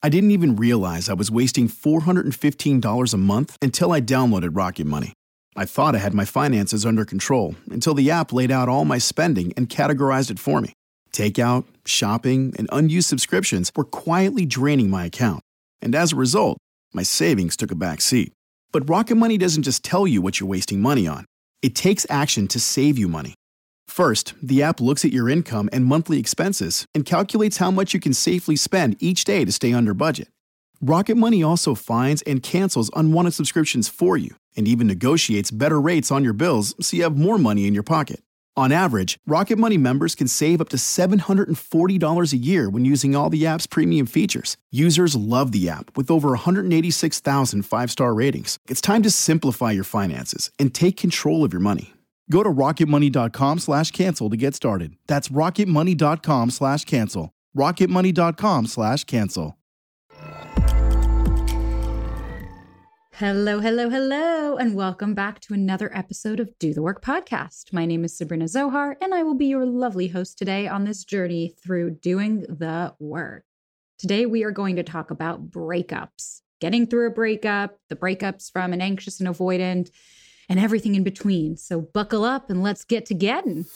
I didn't even realize I was wasting $415 a month until I downloaded Rocket Money. I thought I had my finances under control until the app laid out all my spending and categorized it for me. Takeout, shopping, and unused subscriptions were quietly draining my account. And as a result, my savings took a back seat. But Rocket Money doesn't just tell you what you're wasting money on. It takes action to save you money. First, the app looks at your income and monthly expenses and calculates how much you can safely spend each day to stay under budget. Rocket Money also finds and cancels unwanted subscriptions for you and even negotiates better rates on your bills so you have more money in your pocket. On average, Rocket Money members can save up to $740 a year when using all the app's premium features. Users love the app with over 186,000 five-star ratings. It's time to simplify your finances and take control of your money. Go to rocketmoney.com/cancel to get started. That's rocketmoney.com/cancel. rocketmoney.com/cancel. Hello, hello, hello, and welcome back to another episode of Do the Work podcast. My name is Sabrina Zohar, and I will be your lovely host today on this journey through doing the work. Today, we are going to talk about breakups, getting through a breakup, the breakups from an anxious and avoidant, and everything in between. So buckle up and let's get to getting.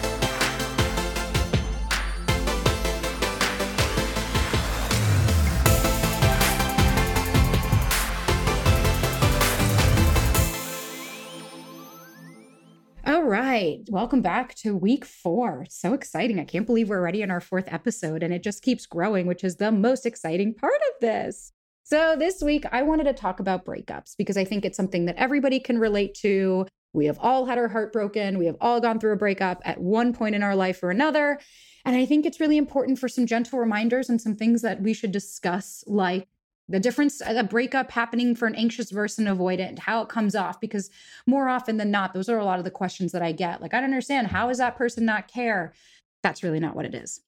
All right. Welcome back to week 4. So exciting. I can't believe we're already in our 4th episode and it just keeps growing, which is the most exciting part of this. So this week, I wanted to talk about breakups because I think it's something that everybody can relate to. We have all had our heart broken. We have all gone through a breakup at one point in our life or another. And I think it's really important for some gentle reminders and some things that we should discuss, like the difference, a breakup happening for an anxious versus an avoidant, how it comes off, because more often than not, those are a lot of the questions that I get. Like, I don't understand. How does that person not care? That's really not what it is.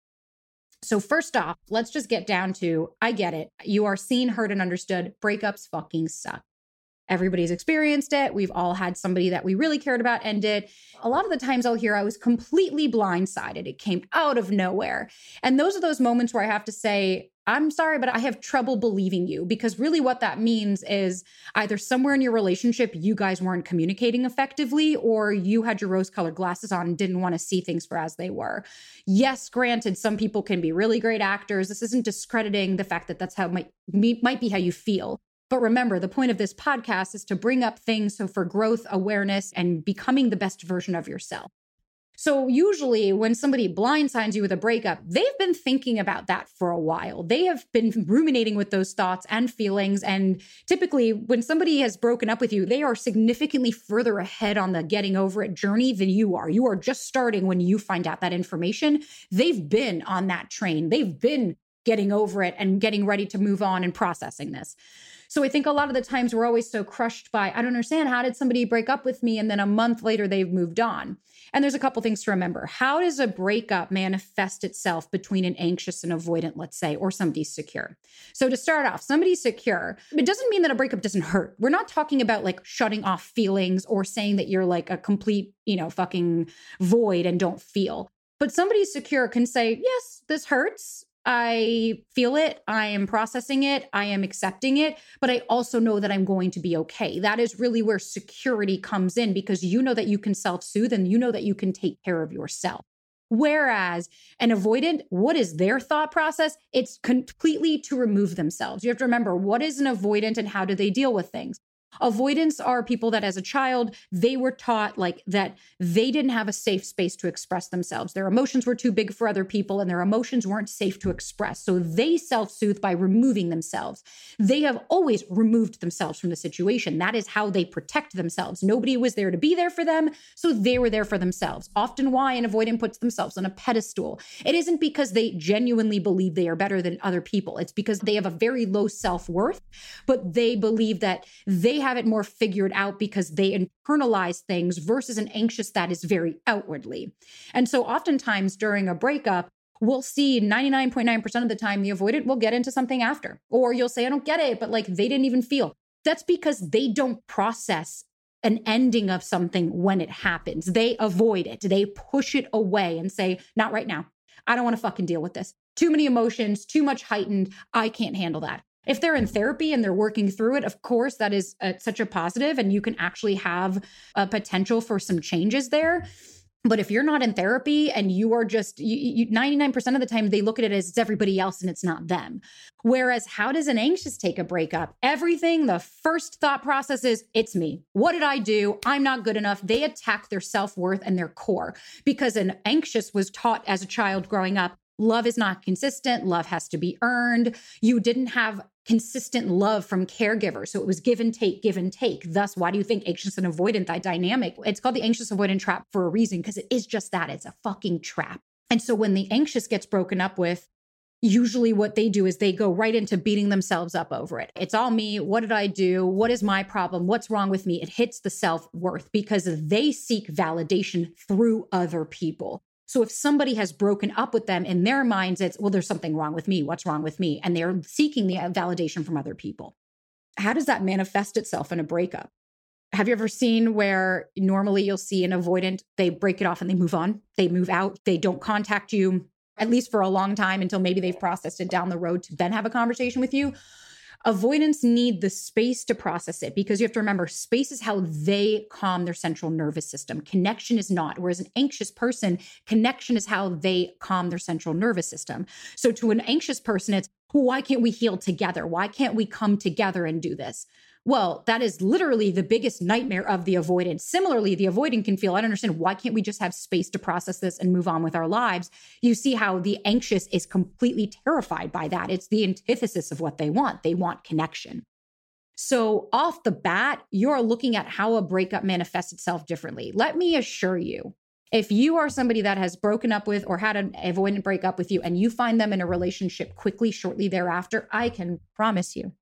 So first off, let's just get down to, I get it. You are seen, heard, and understood. Breakups fucking suck. Everybody's experienced it. We've all had somebody that we really cared about end it. A lot of the times I'll hear I was completely blindsided. It came out of nowhere. And those are those moments where I have to say, I'm sorry, but I have trouble believing you, because really what that means is either somewhere in your relationship, you guys weren't communicating effectively, or you had your rose-colored glasses on and didn't want to see things for as they were. Yes, granted, some people can be really great actors. This isn't discrediting the fact that that's how might be how you feel. But remember, the point of this podcast is to bring up things so for growth, awareness, and becoming the best version of yourself. So usually when somebody blindsides you with a breakup, they've been thinking about that for a while. They have been ruminating with those thoughts and feelings. And typically when somebody has broken up with you, they are significantly further ahead on the getting over it journey than you are. You are just starting when you find out that information. They've been on that train. They've been getting over it and getting ready to move on and processing this. So I think a lot of the times we're always so crushed by, I don't understand, how did somebody break up with me? And then a month later, they've moved on. And there's a couple things to remember. How does a breakup manifest itself between an anxious and avoidant, let's say, or somebody's secure? So to start off, somebody's secure. It doesn't mean that a breakup doesn't hurt. We're not talking about like shutting off feelings or saying that you're like a complete, fucking void and don't feel. But somebody secure can say, yes, this hurts. I feel it. I am processing it. I am accepting it. But I also know that I'm going to be okay. That is really where security comes in, because you know that you can self-soothe and you know that you can take care of yourself. Whereas an avoidant, what is their thought process? It's completely to remove themselves. You have to remember, what is an avoidant and how do they deal with things? Avoidants are people that as a child, they were taught like that they didn't have a safe space to express themselves. Their emotions were too big for other people and their emotions weren't safe to express. So they self-soothe by removing themselves. They have always removed themselves from the situation. That is how they protect themselves. Nobody was there to be there for them, so they were there for themselves. Often why an avoidant puts themselves on a pedestal. It isn't because they genuinely believe they are better than other people. It's because they have a very low self-worth, but they believe that they have it more figured out because they internalize things versus an anxious that is very outwardly. And so oftentimes during a breakup, we'll see 99.9% of the time the avoidant will get into something after. Or you'll say, I don't get it, but like they didn't even feel. That's because they don't process an ending of something when it happens. They avoid it. They push it away and say, not right now. I don't want to fucking deal with this. Too many emotions, too much heightened. I can't handle that. If they're in therapy and they're working through it, of course, that is such a positive, and you can actually have a potential for some changes there. But if you're not in therapy and you are just, 99% of the time, they look at it as it's everybody else and it's not them. Whereas how does an anxious take a breakup? Everything, the first thought process is, it's me. What did I do? I'm not good enough. They attack their self-worth and their core, because an anxious was taught as a child growing up, love is not consistent. Love has to be earned. You didn't have consistent love from caregivers. So it was give and take, give and take. Thus, why do you think anxious and avoidant, that dynamic? It's called the anxious avoidant trap for a reason, because it is just that. It's a fucking trap. And so when the anxious gets broken up with, usually what they do is they go right into beating themselves up over it. It's all me. What did I do? What is my problem? What's wrong with me? It hits the self-worth because they seek validation through other people. So if somebody has broken up with them, in their minds, it's, well, there's something wrong with me. What's wrong with me? And they're seeking the validation from other people. How does that manifest itself in a breakup? Have you ever seen where normally you'll see an avoidant, they break it off and they move on, they move out, they don't contact you, at least for a long time, until maybe they've processed it down the road to then have a conversation with you? Avoidants need the space to process it, because you have to remember, space is how they calm their central nervous system. Connection is not. Whereas an anxious person, connection is how they calm their central nervous system. So to an anxious person, it's, why can't we heal together? Why can't we come together and do this? Well, that is literally the biggest nightmare of the avoidant. Similarly, the avoidant can feel, I don't understand, why can't we just have space to process this and move on with our lives? You see how the anxious is completely terrified by that. It's the antithesis of what they want. They want connection. So off the bat, you're looking at how a breakup manifests itself differently. Let me assure you, if you are somebody that has broken up with or had an avoidant break up with you and you find them in a relationship quickly, shortly thereafter, I can promise you,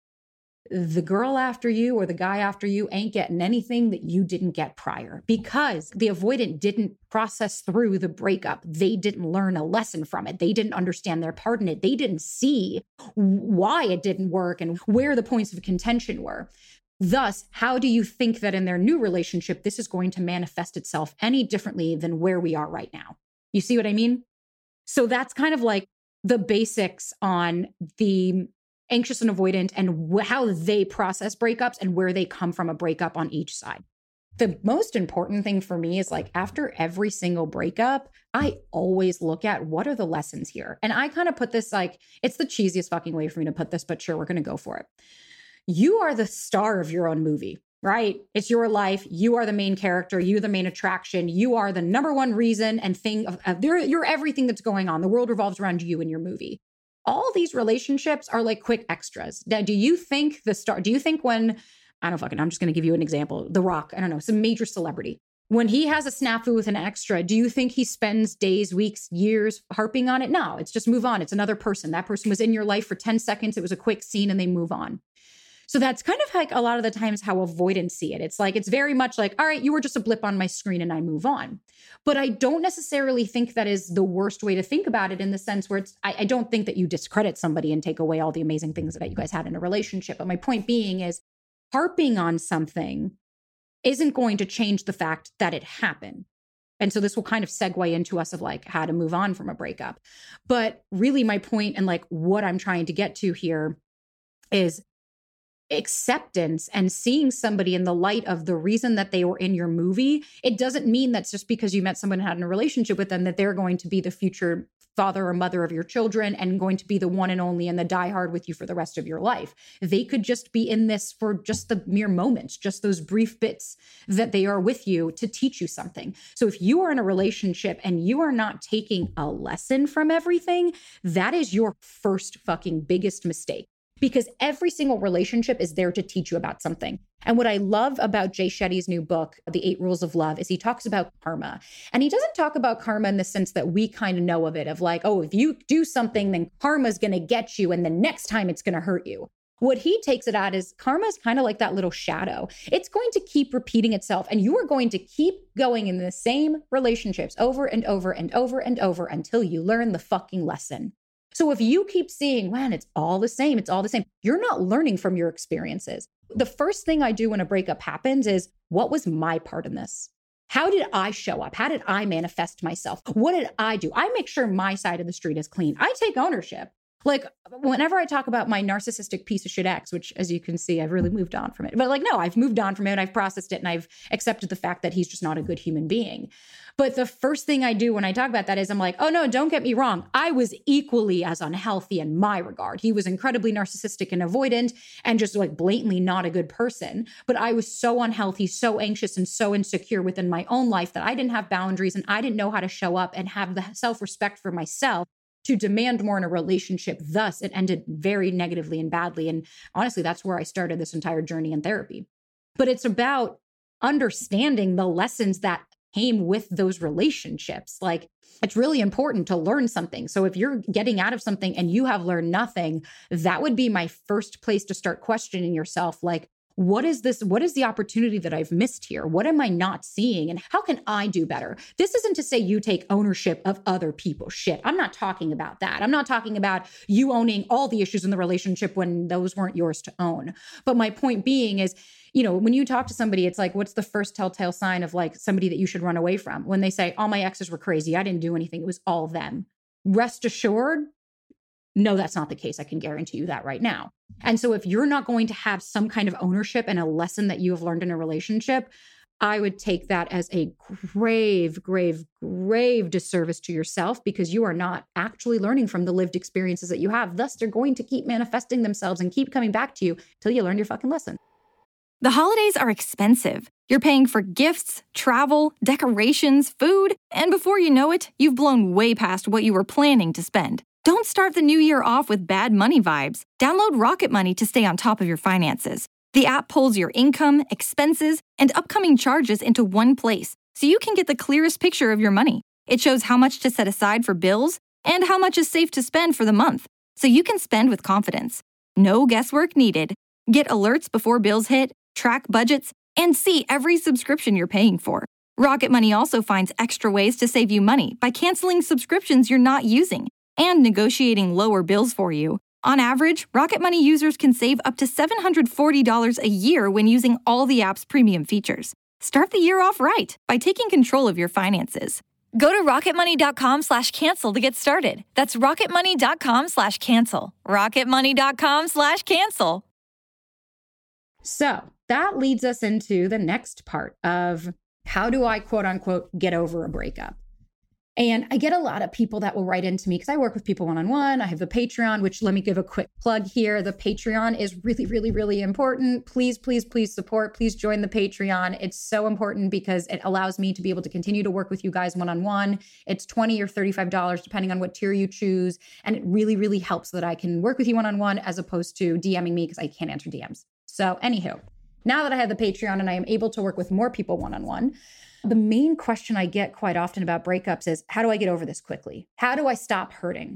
the girl after you or the guy after you ain't getting anything that you didn't get prior, because the avoidant didn't process through the breakup. They didn't learn a lesson from it. They didn't understand their part in it. They didn't see why it didn't work and where the points of contention were. Thus, how do you think that in their new relationship, this is going to manifest itself any differently than where we are right now? You see what I mean? So that's kind of like the basics on the anxious and avoidant and how they process breakups and where they come from a breakup on each side. The most important thing for me is, like, after every single breakup, I always look at what are the lessons here. And I kind of put this, like, it's the cheesiest fucking way for me to put this, but sure, we're going to go for it. You are the star of your own movie, right? It's your life. You are the main character. You're the main attraction. You are the number one reason and thing you're everything that's going on. The world revolves around you and your movie. All these relationships are like quick extras. Now, do you think when, I'm just going to give you an example. The Rock, I don't know, some major celebrity. When he has a snafu with an extra, do you think he spends days, weeks, years harping on it? No, it's just move on. It's another person. That person was in your life for 10 seconds. It was a quick scene and they move on. So that's kind of like a lot of the times how avoidants see it. It's like, it's very much like, all right, you were just a blip on my screen and I move on. But I don't necessarily think that is the worst way to think about it, in the sense where I don't think that you discredit somebody and take away all the amazing things that you guys had in a relationship. But my point being is, harping on something isn't going to change the fact that it happened. And so this will kind of segue into us of like how to move on from a breakup. But really my point and like what I'm trying to get to here is acceptance and seeing somebody in the light of the reason that they were in your movie. It doesn't mean that's just because you met someone and had a relationship with them that they're going to be the future father or mother of your children and going to be the one and only and the diehard with you for the rest of your life. They could just be in this for just the mere moments, just those brief bits that they are with you to teach you something. So if you are in a relationship and you are not taking a lesson from everything, that is your first fucking biggest mistake. Because every single relationship is there to teach you about something. And what I love about Jay Shetty's new book, The 8 Rules of Love, is he talks about karma. And he doesn't talk about karma in the sense that we kind of know of it, of like, oh, if you do something, then karma's going to get you, and the next time it's going to hurt you. What he takes it at is karma is kind of like that little shadow. It's going to keep repeating itself, and you are going to keep going in the same relationships over and over and over and over until you learn the fucking lesson. So if you keep seeing, man, it's all the same, you're not learning from your experiences. The first thing I do when a breakup happens is, what was my part in this? How did I show up? How did I manifest myself? What did I do? I make sure my side of the street is clean. I take ownership. Like whenever I talk about my narcissistic piece of shit ex, which as you can see, I've really moved on from it. But like, no, I've moved on from it. I've processed it and I've accepted the fact that he's just not a good human being. But the first thing I do when I talk about that is I'm like, oh no, don't get me wrong. I was equally as unhealthy in my regard. He was incredibly narcissistic and avoidant and just like blatantly not a good person. But I was so unhealthy, so anxious and so insecure within my own life that I didn't have boundaries and I didn't know how to show up and have the self-respect for myself to demand more in a relationship. Thus, it ended very negatively and badly. And honestly, that's where I started this entire journey in therapy. But it's about understanding the lessons that came with those relationships. Like, it's really important to learn something. So if you're getting out of something and you have learned nothing, that would be my first place to start questioning yourself. Like, what is this? What is the opportunity that I've missed here? What am I not seeing? And how can I do better? This isn't to say you take ownership of other people's shit. I'm not talking about that. I'm not talking about you owning all the issues in the relationship when those weren't yours to own. But my point being is, you know, when you talk to somebody, it's like, what's the first telltale sign of like somebody that you should run away from? When they say, all my exes were crazy, I didn't do anything, it was all them. Rest assured, no, that's not the case. I can guarantee you that right now. And so if you're not going to have some kind of ownership and a lesson that you have learned in a relationship, I would take that as a grave, grave, grave disservice to yourself because you are not actually learning from the lived experiences that you have. Thus, they're going to keep manifesting themselves and keep coming back to you till you learn your fucking lesson. The holidays are expensive. You're paying for gifts, travel, decorations, food, and before you know it, you've blown way past what you were planning to spend. Don't start the new year off with bad money vibes. Download Rocket Money to stay on top of your finances. The app pulls your income, expenses, and upcoming charges into one place, so you can get the clearest picture of your money. It shows how much to set aside for bills and how much is safe to spend for the month, so you can spend with confidence. No guesswork needed. Get alerts before bills hit, track budgets, and see every subscription you're paying for. Rocket Money also finds extra ways to save you money by canceling subscriptions you're not using and negotiating lower bills for you. On average, Rocket Money users can save up to $740 a year when using all the app's premium features. Start the year off right by taking control of your finances. Go to rocketmoney.com/cancel to get started. That's rocketmoney.com/cancel. rocketmoney.com/cancel. So that leads us into the next part of how do I quote unquote get over a breakup? And I get a lot of people that will write into me because I work with people one-on-one. I have the Patreon, which let me give a quick plug here. The Patreon is really, really, really important. Please, please, please support. Please join the Patreon. It's so important because it allows me to be able to continue to work with you guys one-on-one. It's $20 or $35, depending on what tier you choose. And it really, really helps so that I can work with you one-on-one as opposed to DMing me because I can't answer DMs. So anywho, now that I have the Patreon and I am able to work with more people one-on-one, the main question I get quite often about breakups is, how do I get over this quickly? How do I stop hurting?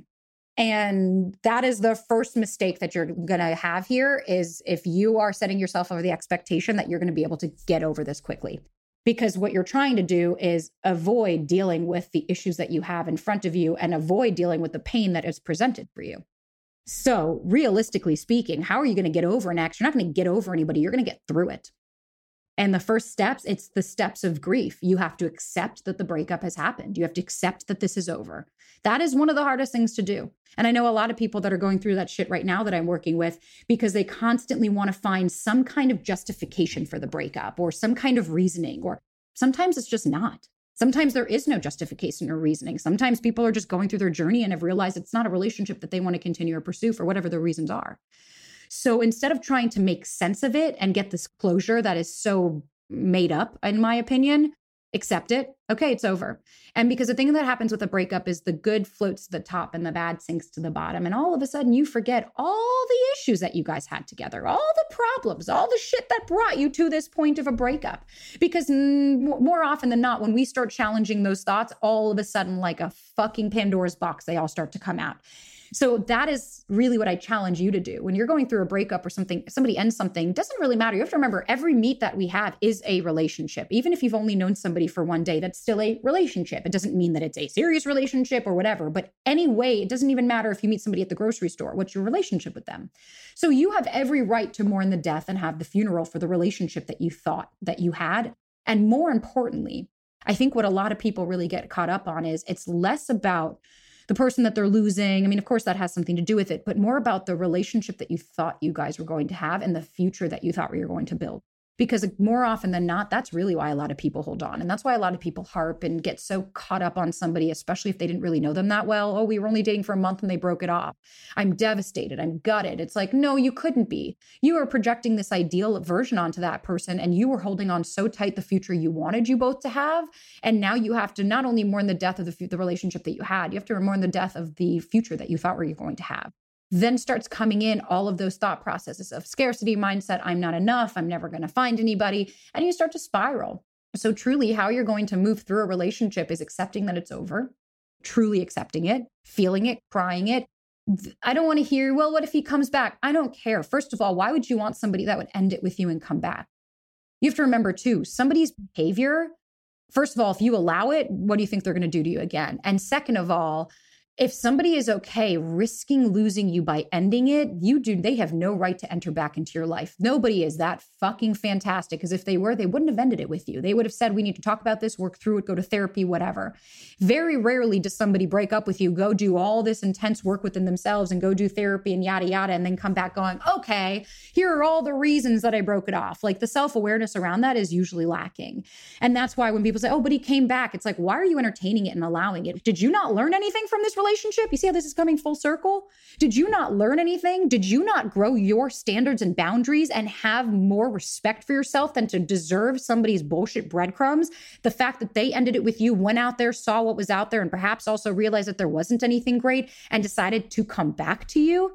And that is the first mistake that you're going to have here is if you are setting yourself over the expectation that you're going to be able to get over this quickly. Because what you're trying to do is avoid dealing with the issues that you have in front of you and avoid dealing with the pain that is presented for you. So realistically speaking, how are you going to get over an ex? You're not going to get over anybody. You're going to get through it. And the first steps, it's the steps of grief. You have to accept that the breakup has happened. You have to accept that this is over. That is one of the hardest things to do. And I know a lot of people that are going through that shit right now that I'm working with because they constantly want to find some kind of justification for the breakup or some kind of reasoning, or sometimes it's just not. Sometimes there is no justification or reasoning. Sometimes people are just going through their journey and have realized it's not a relationship that they want to continue or pursue for whatever the reasons are. So instead of trying to make sense of it and get this closure that is so made up, in my opinion, accept it. Okay, it's over. And because the thing that happens with a breakup is the good floats to the top and the bad sinks to the bottom. And all of a sudden you forget all the issues that you guys had together, all the problems, all the shit that brought you to this point of a breakup. Because more often than not, when we start challenging those thoughts, all of a sudden, like a fucking Pandora's box, they all start to come out. So that is really what I challenge you to do. When you're going through a breakup or something, somebody ends something, it doesn't really matter. You have to remember every meet that we have is a relationship. Even if you've only known somebody for one day, that's still a relationship. It doesn't mean that it's a serious relationship or whatever. But anyway, it doesn't even matter if you meet somebody at the grocery store. What's your relationship with them? So you have every right to mourn the death and have the funeral for the relationship that you thought that you had. And more importantly, I think what a lot of people really get caught up on is it's less about the person that they're losing. I mean, of course, that has something to do with it, but more about the relationship that you thought you guys were going to have and the future that you thought you were going to build. Because more often than not, that's really why a lot of people hold on. And that's why a lot of people harp and get so caught up on somebody, especially if they didn't really know them that well. Oh, we were only dating for a month and they broke it off. I'm devastated. I'm gutted. It's like, no, you couldn't be. You were projecting this ideal version onto that person and you were holding on so tight the future you wanted you both to have. And now you have to not only mourn the death of the relationship that you had, you have to mourn the death of the future that you thought were you going to have. Then starts coming in all of those thought processes of scarcity mindset. I'm not enough. I'm never going to find anybody. And you start to spiral. So truly how you're going to move through a relationship is accepting that it's over, truly accepting it, feeling it, crying it. I don't want to hear, well, what if he comes back? I don't care. First of all, why would you want somebody that would end it with you and come back? You have to remember too, somebody's behavior, first of all, if you allow it, what do you think they're going to do to you again? And second of all, if somebody is okay risking losing you by ending it, they have no right to enter back into your life. Nobody is that fucking fantastic, because if they were, they wouldn't have ended it with you. They would have said, we need to talk about this, work through it, go to therapy, whatever. Very rarely does somebody break up with you, go do all this intense work within themselves and go do therapy and yada, yada, and then come back going, okay, here are all the reasons that I broke it off. Like the self-awareness around that is usually lacking. And that's why when people say, oh, but he came back, it's like, why are you entertaining it and allowing it? Did you not learn anything from this relationship? You see how this is coming full circle? Did you not learn anything? Did you not grow your standards and boundaries and have more respect for yourself than to deserve somebody's bullshit breadcrumbs? The fact that they ended it with you, went out there, saw what was out there, and perhaps also realized that there wasn't anything great and decided to come back to you?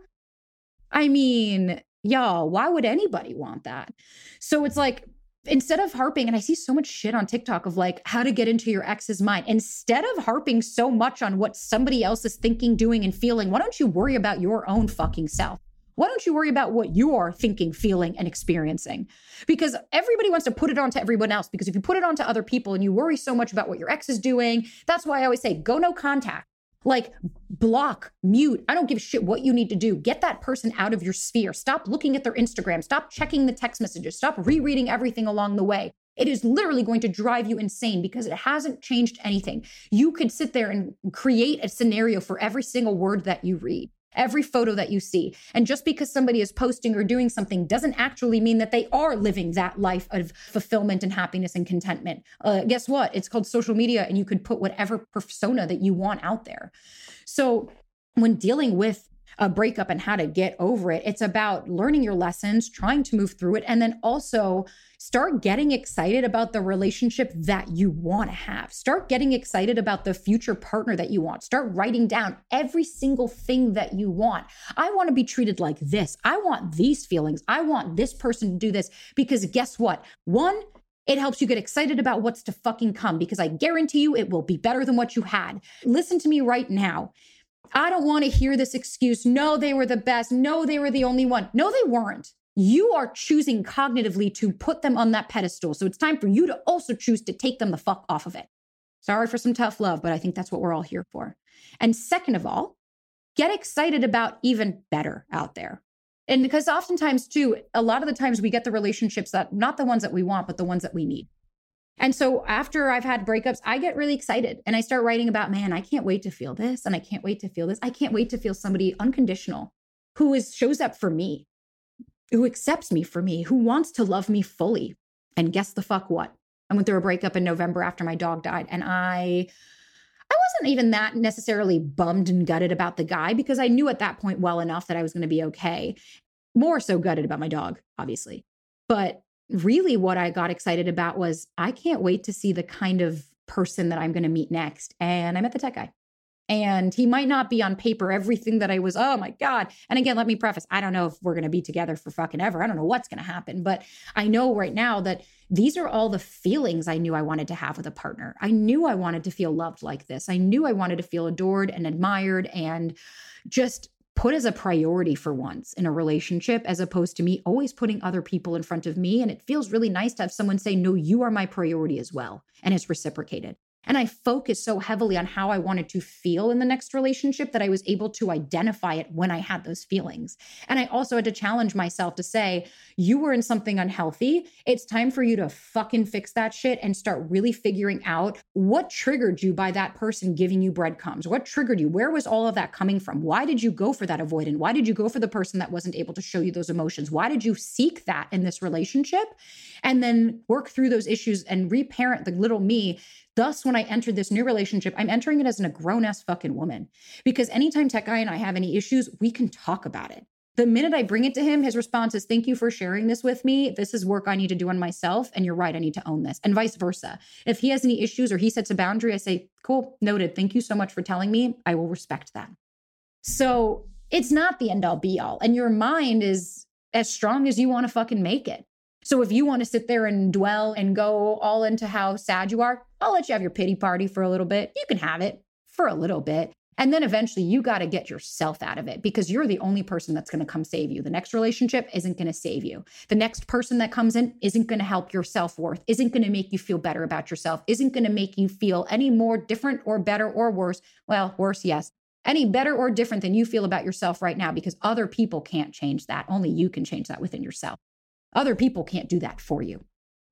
I mean, y'all, why would anybody want that? So it's like, instead of harping, and I see so much shit on TikTok of like how to get into your ex's mind, instead of harping so much on what somebody else is thinking, doing, and feeling, why don't you worry about your own fucking self? Why don't you worry about what you are thinking, feeling, and experiencing? Because everybody wants to put it onto everyone else. Because if you put it onto other people and you worry so much about what your ex is doing, that's why I always say, go no contact. Like block, mute. I don't give a shit what you need to do. Get that person out of your sphere. Stop looking at their Instagram. Stop checking the text messages. Stop rereading everything along the way. It is literally going to drive you insane because it hasn't changed anything. You could sit there and create a scenario for every single word that you read, every photo that you see. And just because somebody is posting or doing something doesn't actually mean that they are living that life of fulfillment and happiness and contentment. Guess what? It's called social media, and you could put whatever persona that you want out there. So when dealing with a breakup and how to get over it, it's about learning your lessons, trying to move through it, and then also start getting excited about the relationship that you want to have. Start getting excited about the future partner that you want. Start writing down every single thing that you want. I want to be treated like this. I want these feelings. I want this person to do this, because guess what? One, it helps you get excited about what's to fucking come, because I guarantee you it will be better than what you had. Listen to me right now. I don't want to hear this excuse. No, they were the best. No, they were the only one. No, they weren't. You are choosing cognitively to put them on that pedestal. So it's time for you to also choose to take them the fuck off of it. Sorry for some tough love, but I think that's what we're all here for. And second of all, get excited about even better out there. And because oftentimes too, a lot of the times we get the relationships that not the ones that we want, but the ones that we need. And so after I've had breakups, I get really excited and I start writing about, man, I can't wait to feel this. And I can't wait to feel this. I can't wait to feel somebody unconditional who shows up for me, who accepts me for me, who wants to love me fully. And guess the fuck what? I went through a breakup in November after my dog died. And I wasn't even that necessarily bummed and gutted about the guy, because I knew at that point well enough that I was going to be okay. More so gutted about my dog, obviously. But really what I got excited about was I can't wait to see the kind of person that I'm going to meet next. And I met the tech guy. And he might not be on paper everything that I was, oh my God. And again, let me preface, I don't know if we're going to be together for fucking ever. I don't know what's going to happen. But I know right now that these are all the feelings I knew I wanted to have with a partner. I knew I wanted to feel loved like this. I knew I wanted to feel adored and admired and just put as a priority for once in a relationship, as opposed to me always putting other people in front of me. And it feels really nice to have someone say, no, you are my priority as well. And it's reciprocated. And I focused so heavily on how I wanted to feel in the next relationship that I was able to identify it when I had those feelings. And I also had to challenge myself to say, you were in something unhealthy. It's time for you to fucking fix that shit and start really figuring out what triggered you by that person giving you breadcrumbs. What triggered you? Where was all of that coming from? Why did you go for that avoidant? Why did you go for the person that wasn't able to show you those emotions? Why did you seek that in this relationship? And then work through those issues and reparent the little me. Thus, when I entered this new relationship, I'm entering it as a grown-ass fucking woman. Because anytime Tech Guy and I have any issues, we can talk about it. The minute I bring it to him, his response is, thank you for sharing this with me. This is work I need to do on myself. And you're right, I need to own this. And vice versa. If he has any issues or he sets a boundary, I say, cool, noted. Thank you so much for telling me. I will respect that. So it's not the end all be all. And your mind is as strong as you want to fucking make it. So if you want to sit there and dwell and go all into how sad you are, I'll let you have your pity party for a little bit. You can have it for a little bit. And then eventually you got to get yourself out of it because you're the only person that's going to come save you. The next relationship isn't going to save you. The next person that comes in isn't going to help your self-worth, isn't going to make you feel better about yourself, isn't going to make you feel any more different or better or worse. Well, worse, yes. Any better or different than you feel about yourself right now because other people can't change that. Only you can change that within yourself. Other people can't do that for you.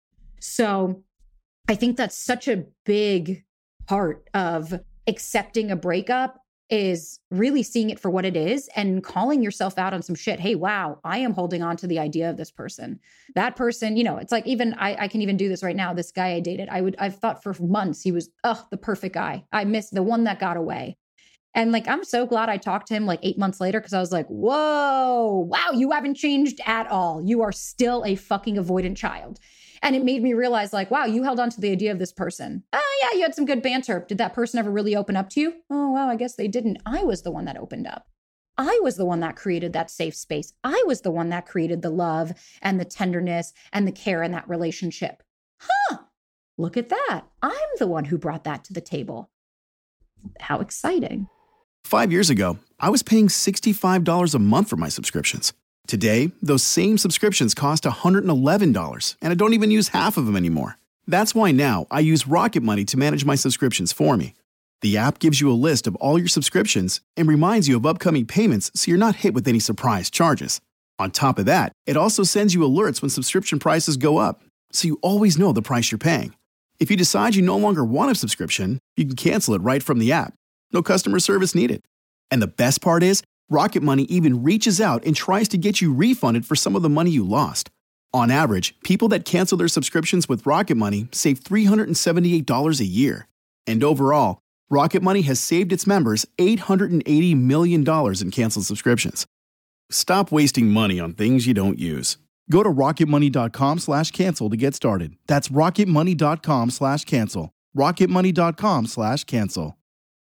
So I think that's such a big part of accepting a breakup is really seeing it for what it is and calling yourself out on some shit. Hey, wow, I am holding on to the idea of this person. That person, it's like even I can even do this right now. This guy I dated, I've thought for months he was, the perfect guy. I missed the one that got away. And I'm so glad I talked to him 8 months later because I was like, whoa, wow, you haven't changed at all. You are still a fucking avoidant child. And it made me realize wow, you held on to the idea of this person. Oh yeah, you had some good banter. Did that person ever really open up to you? Oh, wow, I guess they didn't. I was the one that opened up. I was the one that created that safe space. I was the one that created the love and the tenderness and the care in that relationship. Look at that. I'm the one who brought that to the table. How exciting. 5 years ago, I was paying $65 a month for my subscriptions. Today, those same subscriptions cost $111, and I don't even use half of them anymore. That's why now I use Rocket Money to manage my subscriptions for me. The app gives you a list of all your subscriptions and reminds you of upcoming payments so you're not hit with any surprise charges. On top of that, it also sends you alerts when subscription prices go up, so you always know the price you're paying. If you decide you no longer want a subscription, you can cancel it right from the app. No customer service needed. And the best part is, Rocket Money even reaches out and tries to get you refunded for some of the money you lost. On average, people that cancel their subscriptions with Rocket Money save $378 a year. And overall, Rocket Money has saved its members $880 million in canceled subscriptions. Stop wasting money on things you don't use. Go to rocketmoney.com/cancel to get started. That's rocketmoney.com/cancel. rocketmoney.com/cancel.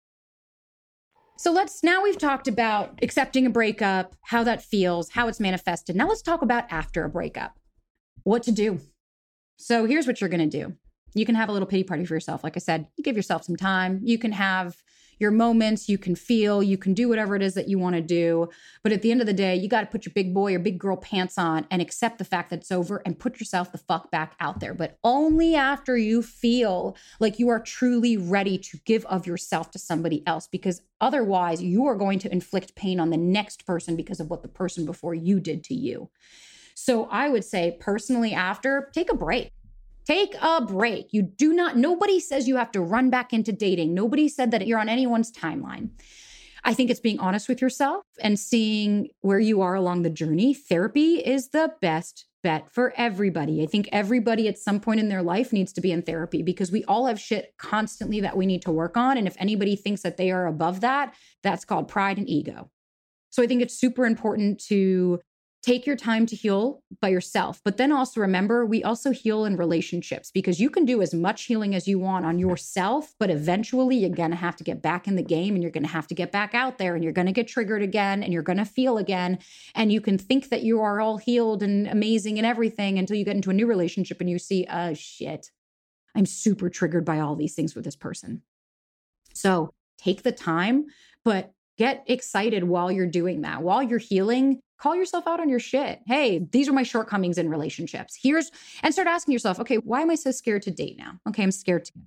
So now we've talked about accepting a breakup, how that feels, how it's manifested. Now let's talk about after a breakup, what to do. So here's what you're going to do. You can have a little pity party for yourself. Like I said, you give yourself some time. You can have your moments, you can feel, you can do whatever it is that you want to do. But at the end of the day, you got to put your big boy or big girl pants on and accept the fact that it's over and put yourself the fuck back out there. But only after you feel like you are truly ready to give of yourself to somebody else, because otherwise you are going to inflict pain on the next person because of what the person before you did to you. So I would say personally after, take a break. Take a break. Nobody says you have to run back into dating. Nobody said that you're on anyone's timeline. I think it's being honest with yourself and seeing where you are along the journey. Therapy is the best bet for everybody. I think everybody at some point in their life needs to be in therapy because we all have shit constantly that we need to work on. And if anybody thinks that they are above that, that's called pride and ego. So I think it's super important to take your time to heal by yourself. But then also remember, we also heal in relationships because you can do as much healing as you want on yourself, but eventually you're going to have to get back in the game and you're going to have to get back out there and you're going to get triggered again and you're going to feel again. And you can think that you are all healed and amazing and everything until you get into a new relationship and you see, oh shit, I'm super triggered by all these things with this person. So take the time, but get excited while you're doing that. While you're healing, call yourself out on your shit. Hey, these are my shortcomings in relationships. And start asking yourself, okay, why am I so scared to date now? Okay, I'm scared to get hurt.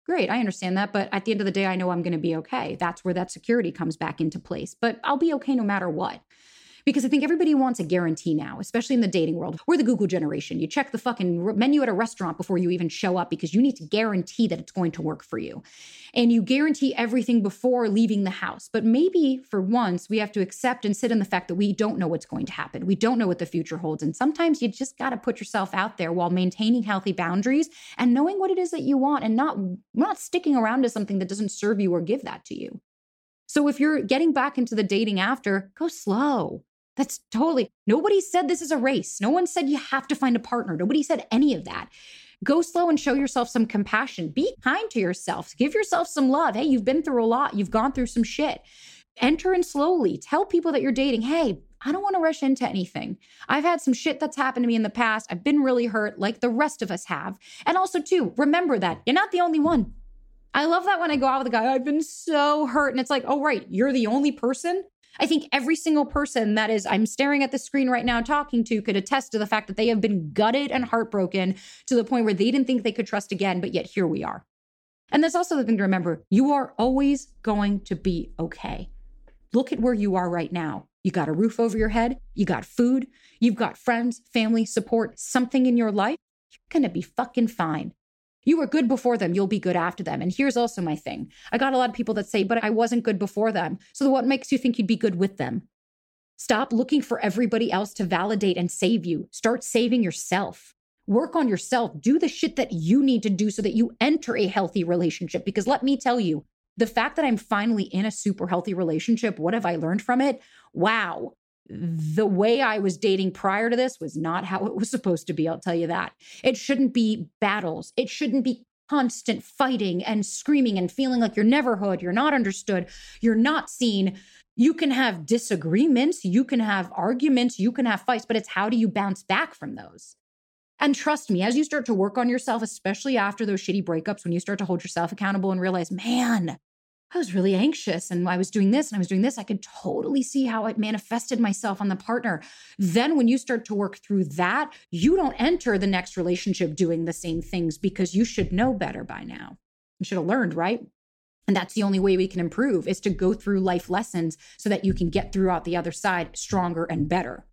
Great, I understand that. But at the end of the day, I know I'm going to be okay. That's where that security comes back into place. But I'll be okay no matter what. Because I think everybody wants a guarantee now, especially in the dating world. We're the Google generation. You check the fucking menu at a restaurant before you even show up because you need to guarantee that it's going to work for you. And you guarantee everything before leaving the house. But maybe for once, we have to accept and sit in the fact that we don't know what's going to happen. We don't know what the future holds. And sometimes you just got to put yourself out there while maintaining healthy boundaries and knowing what it is that you want and not sticking around to something that doesn't serve you or give that to you. So if you're getting back into the dating after, go slow. That's totally, nobody said this is a race. No one said you have to find a partner. Nobody said any of that. Go slow and show yourself some compassion. Be kind to yourself. Give yourself some love. Hey, you've been through a lot. You've gone through some shit. Enter in slowly. Tell people that you're dating, hey, I don't want to rush into anything. I've had some shit that's happened to me in the past. I've been really hurt like the rest of us have. And also too, remember that you're not the only one. I love that when I go out with a guy, I've been so hurt. And it's like, oh, right, you're the only person? I think every single person that is, I'm staring at the screen right now talking to could attest to the fact that they have been gutted and heartbroken to the point where they didn't think they could trust again, but yet here we are. And that's also the thing to remember. You are always going to be okay. Look at where you are right now. You got a roof over your head. You got food. You've got friends, family, support, something in your life. You're going to be fucking fine. You were good before them. You'll be good after them. And here's also my thing. I got a lot of people that say, but I wasn't good before them. So what makes you think you'd be good with them? Stop looking for everybody else to validate and save you. Start saving yourself. Work on yourself. Do the shit that you need to do so that you enter a healthy relationship. Because let me tell you, the fact that I'm finally in a super healthy relationship, what have I learned from it? Wow. The way I was dating prior to this was not how it was supposed to be. I'll tell you that. It shouldn't be battles. It shouldn't be constant fighting and screaming and feeling like you're never heard, you're not understood, you're not seen. You can have disagreements, you can have arguments, you can have fights, but it's how do you bounce back from those? And trust me, as you start to work on yourself, especially after those shitty breakups, when you start to hold yourself accountable and realize, man, I was really anxious and I was doing this and I was doing this. I could totally see how it manifested myself on the partner. Then when you start to work through that, you don't enter the next relationship doing the same things because you should know better by now. You should have learned, right? And that's the only way we can improve is to go through life lessons so that you can get through out the other side stronger and better.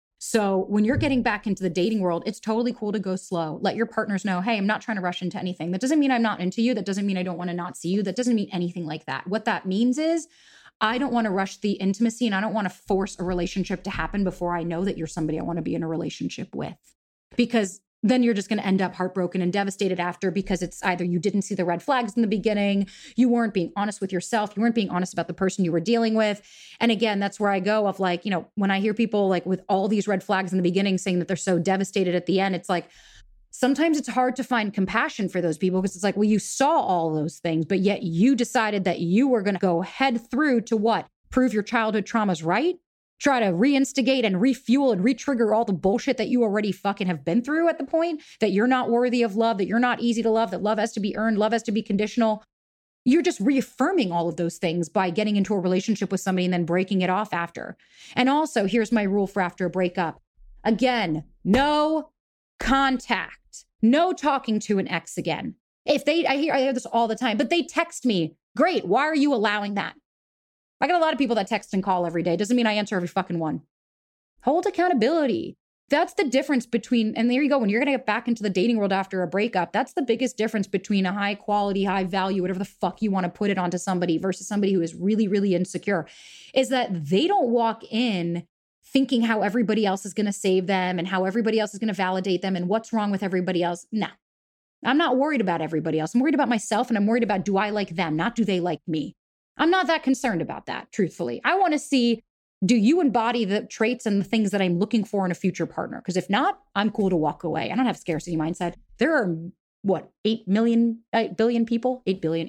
So when you're getting back into the dating world, it's totally cool to go slow. Let your partners know, hey, I'm not trying to rush into anything. That doesn't mean I'm not into you. That doesn't mean I don't want to not see you. That doesn't mean anything like that. What that means is I don't want to rush the intimacy and I don't want to force a relationship to happen before I know that you're somebody I want to be in a relationship with. Because then you're just going to end up heartbroken and devastated after because it's either you didn't see the red flags in the beginning, you weren't being honest with yourself, you weren't being honest about the person you were dealing with. And again, that's where I go of like, you know, when I hear people like with all these red flags in the beginning saying that they're so devastated at the end, it's like, sometimes it's hard to find compassion for those people because it's like, well, you saw all those things, but yet you decided that you were going to go head through to what? Prove your childhood traumas right? Try to reinstigate and refuel and re-trigger all the bullshit that you already fucking have been through at the point that you're not worthy of love, that you're not easy to love, that love has to be earned, love has to be conditional. You're just reaffirming all of those things by getting into a relationship with somebody and then breaking it off after. And also, here's my rule for after a breakup. Again, no contact, no talking to an ex again. I hear this all the time, but they text me. Great. Why are you allowing that? I got a lot of people that text and call every day. Doesn't mean I answer every fucking one. Hold accountability. That's the difference between, and there you go, when you're going to get back into the dating world after a breakup, that's the biggest difference between a high quality, high value, whatever the fuck you want to put it onto somebody versus somebody who is really, really insecure, is that they don't walk in thinking how everybody else is going to save them and how everybody else is going to validate them and what's wrong with everybody else. No, I'm not worried about everybody else. I'm worried about myself and I'm worried about do I like them, not do they like me. I'm not that concerned about that, truthfully. I want to see, do you embody the traits and the things that I'm looking for in a future partner? Because if not, I'm cool to walk away. I don't have scarcity mindset. There are, 8 billion people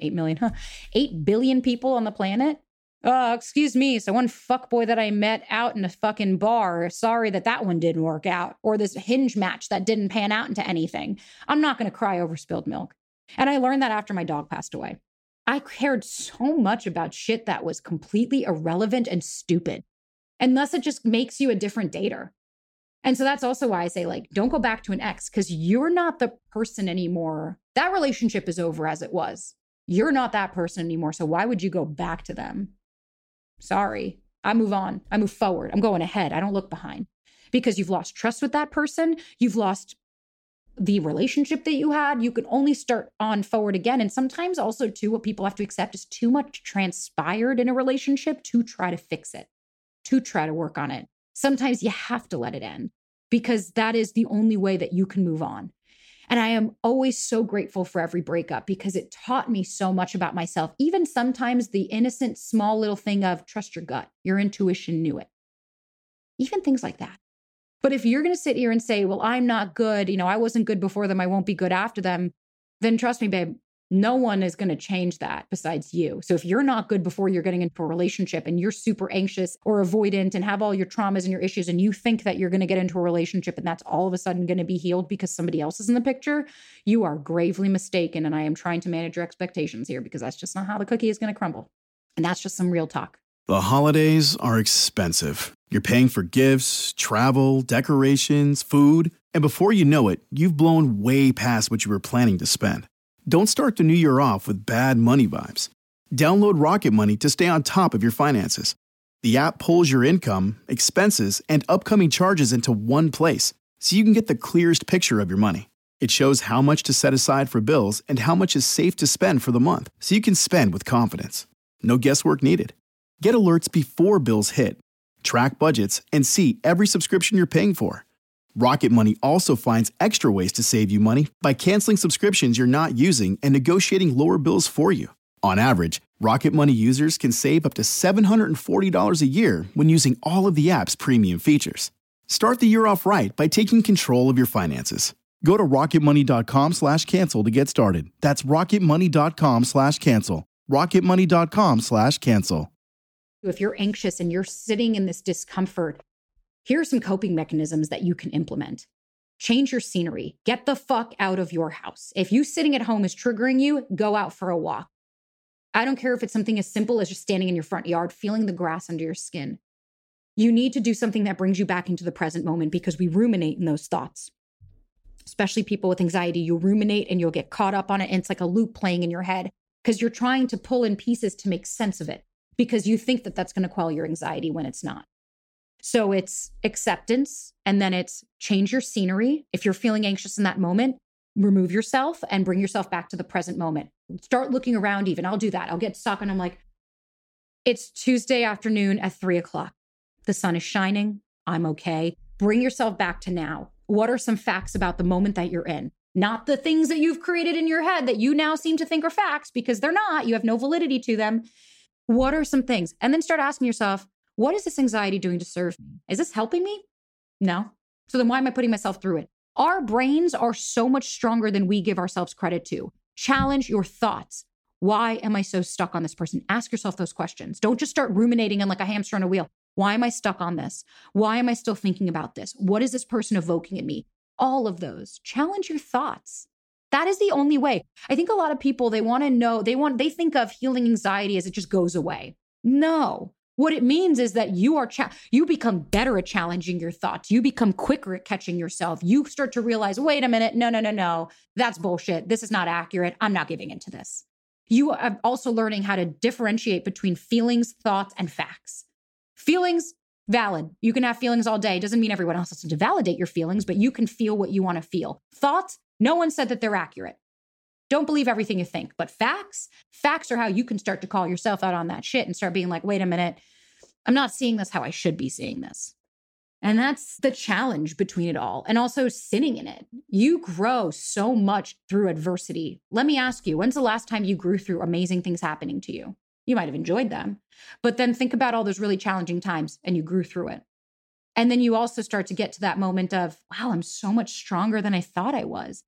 on the planet? Excuse me. So one fuckboy that I met out in a fucking bar, sorry that one didn't work out. Or this Hinge match that didn't pan out into anything. I'm not going to cry over spilled milk. And I learned that after my dog passed away. I cared so much about shit that was completely irrelevant and stupid. Unless it just makes you a different dater. And so that's also why I say, like, don't go back to an ex, because you're not the person anymore. That relationship is over as it was. You're not that person anymore. So why would you go back to them? Sorry. I move on. I move forward. I'm going ahead. I don't look behind, because you've lost trust with that person. You've lost the relationship that you had. You can only start on forward again. And sometimes also too, what people have to accept is too much transpired in a relationship to try to fix it, to try to work on it. Sometimes you have to let it end, because that is the only way that you can move on. And I am always so grateful for every breakup, because it taught me so much about myself. Even sometimes the innocent, small little thing of trust your gut, your intuition knew it. Even things like that. But if you're going to sit here and say, well, I'm not good, I wasn't good before them, I won't be good after them, then trust me, babe, no one is going to change that besides you. So if you're not good before you're getting into a relationship and you're super anxious or avoidant and have all your traumas and your issues, and you think that you're going to get into a relationship and that's all of a sudden going to be healed because somebody else is in the picture, you are gravely mistaken. And I am trying to manage your expectations here, because that's just not how the cookie is going to crumble. And that's just some real talk. The holidays are expensive. You're paying for gifts, travel, decorations, food, and before you know it, you've blown way past what you were planning to spend. Don't start the new year off with bad money vibes. Download Rocket Money to stay on top of your finances. The app pulls your income, expenses, and upcoming charges into one place, so you can get the clearest picture of your money. It shows how much to set aside for bills and how much is safe to spend for the month, so you can spend with confidence. No guesswork needed. Get alerts before bills hit, track budgets, and see every subscription you're paying for. Rocket Money also finds extra ways to save you money by canceling subscriptions you're not using and negotiating lower bills for you. On average, Rocket Money users can save up to $740 a year when using all of the app's premium features. Start the year off right by taking control of your finances. Go to rocketmoney.com/cancel to get started. That's rocketmoney.com/cancel. rocketmoney.com/cancel. If you're anxious and you're sitting in this discomfort, here are some coping mechanisms that you can implement. Change your scenery. Get the fuck out of your house. If you sitting at home is triggering you, go out for a walk. I don't care if it's something as simple as just standing in your front yard, feeling the grass under your skin. You need to do something that brings you back into the present moment, because we ruminate in those thoughts. Especially people with anxiety, you ruminate and you'll get caught up on it. And it's like a loop playing in your head, because you're trying to pull in pieces to make sense of it, because you think that that's going to quell your anxiety when it's not. So it's acceptance, and then it's change your scenery. If you're feeling anxious in that moment, remove yourself and bring yourself back to the present moment. Start looking around even. I'll do that. I'll get stuck and I'm like, it's Tuesday afternoon at 3:00. The sun is shining. I'm okay. Bring yourself back to now. What are some facts about the moment that you're in? Not the things that you've created in your head that you now seem to think are facts, because they're not. You have no validity to them. What are some things? And then start asking yourself, what is this anxiety doing to serve me? Is this helping me? No. So then why am I putting myself through it? Our brains are so much stronger than we give ourselves credit to. Challenge your thoughts. Why am I so stuck on this person? Ask yourself those questions. Don't just start ruminating on like a hamster on a wheel. Why am I stuck on this? Why am I still thinking about this? What is this person evoking in me? All of those. Challenge your thoughts. That is the only way. I think a lot of people, they want to know, they think of healing anxiety as it just goes away. No. What it means is that you become better at challenging your thoughts. You become quicker at catching yourself. You start to realize, wait a minute, no. That's bullshit. This is not accurate. I'm not giving into this. You are also learning how to differentiate between feelings, thoughts, and facts. Feelings, valid. You can have feelings all day. Doesn't mean everyone else has to validate your feelings, but you can feel what you want to feel. Thoughts, no one said that they're accurate. Don't believe everything you think. But facts are how you can start to call yourself out on that shit and start being like, wait a minute, I'm not seeing this how I should be seeing this. And that's the challenge between it all. And also sitting in it. You grow so much through adversity. Let me ask you, when's the last time you grew through amazing things happening to you? You might have enjoyed them, but then think about all those really challenging times and you grew through it. And then you also start to get to that moment of, wow, I'm so much stronger than I thought I was.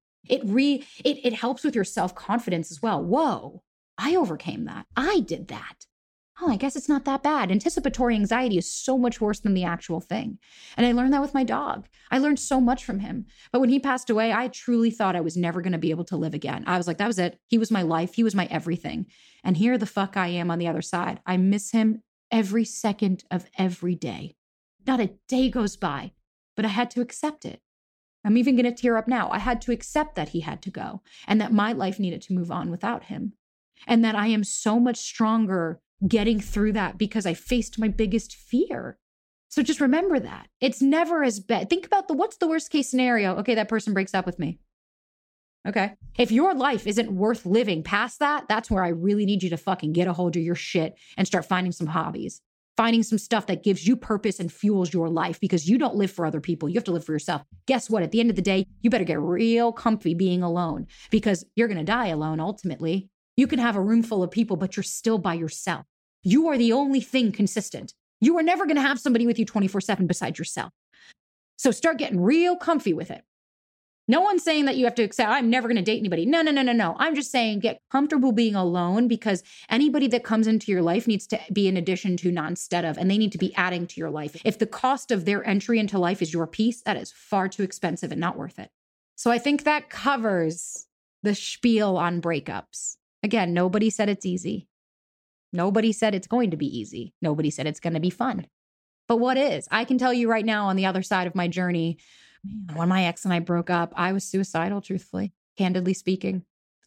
It helps with your self-confidence as well. Whoa, I overcame that. I did that. Oh, I guess it's not that bad. Anticipatory anxiety is so much worse than the actual thing. And I learned that with my dog. I learned so much from him. But when he passed away, I truly thought I was never going to be able to live again. I was like, that was it. He was my life. He was my everything. And here the fuck I am on the other side. I miss him every second of every day. Not a day goes by but I had to accept it. I'm even going to tear up now. I had to accept that he had to go and that my life needed to move on without him. And that I am so much stronger getting through that because I faced my biggest fear. So just remember that. It's never as bad. Think about what's the worst case scenario? Okay, that person breaks up with me. Okay. If your life isn't worth living past that, that's where I really need you to fucking get a hold of your shit and start finding some hobbies, finding some stuff that gives you purpose and fuels your life, because you don't live for other people. You have to live for yourself. Guess what? At the end of the day, you better get real comfy being alone, because you're going to die alone ultimately. You can have a room full of people, but you're still by yourself. You are the only thing consistent. You are never going to have somebody with you 24/7 besides yourself. So start getting real comfy with it. No one's saying that you have to accept, I'm never going to date anybody. No. I'm just saying get comfortable being alone, because anybody that comes into your life needs to be in addition to, not instead of, and they need to be adding to your life. If the cost of their entry into life is your peace, that is far too expensive and not worth it. So I think that covers the spiel on breakups. Again, nobody said it's easy. Nobody said it's going to be easy. Nobody said it's going to be fun. But what is? I can tell you right now, on the other side of my journey, when my ex and I broke up, I was suicidal, truthfully, candidly speaking.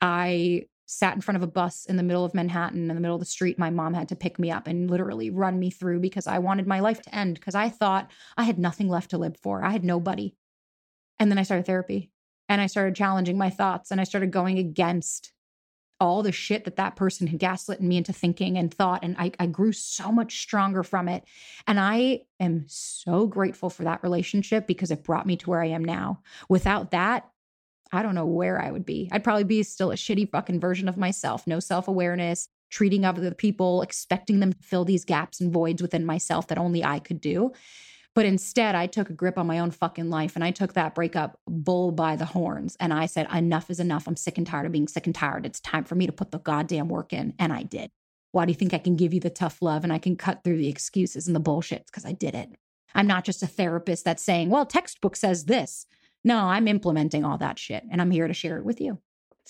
I sat in front of a bus in the middle of Manhattan, in the middle of the street. My mom had to pick me up and literally run me through, because I wanted my life to end, because I thought I had nothing left to live for. I had nobody. And then I started therapy, and I started challenging my thoughts, and I started going against all the shit that person had gaslit me into thinking and thought. And I grew so much stronger from it. And I am so grateful for that relationship, because it brought me to where I am now. Without that, I don't know where I would be. I'd probably be still a shitty fucking version of myself. No self-awareness, treating other people, expecting them to fill these gaps and voids within myself that only I could do. But instead, I took a grip on my own fucking life, and I took that breakup bull by the horns. And I said, enough is enough. I'm sick and tired of being sick and tired. It's time for me to put the goddamn work in. And I did. Why do you think I can give you the tough love and I can cut through the excuses and the bullshit? Because I did it. I'm not just a therapist that's saying, well, textbook says this. No, I'm implementing all that shit, and I'm here to share it with you.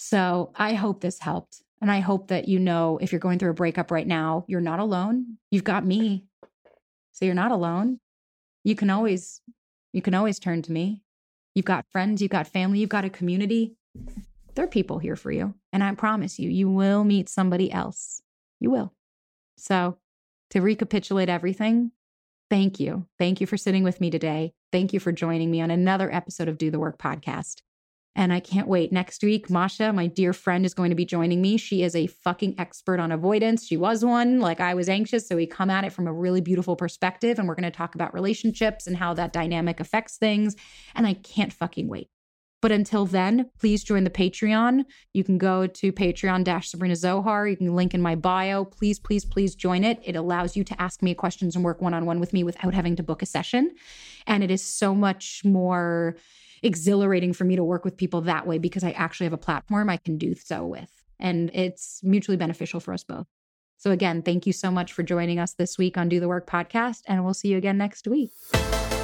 So I hope this helped. And I hope that, if you're going through a breakup right now, you're not alone. You've got me. So you're not alone. You can always turn to me. You've got friends, you've got family, you've got a community. There are people here for you. And I promise you, you will meet somebody else. You will. So to recapitulate everything, thank you. Thank you for sitting with me today. Thank you for joining me on another episode of Do the Work podcast. And I can't wait. Next week, Masha, my dear friend, is going to be joining me. She is a fucking expert on avoidance. She was one. Like, I was anxious. So we come at it from a really beautiful perspective. And we're going to talk about relationships and how that dynamic affects things. And I can't fucking wait. But until then, please join the Patreon. You can go to Patreon-Sabrina Zohar. You can link in my bio. Please, please, please join it. It allows you to ask me questions and work one-on-one with me without having to book a session. And it is so much more exhilarating for me to work with people that way, because I actually have a platform I can do so with. And it's mutually beneficial for us both. So again, thank you so much for joining us this week on Do the Work podcast, and we'll see you again next week.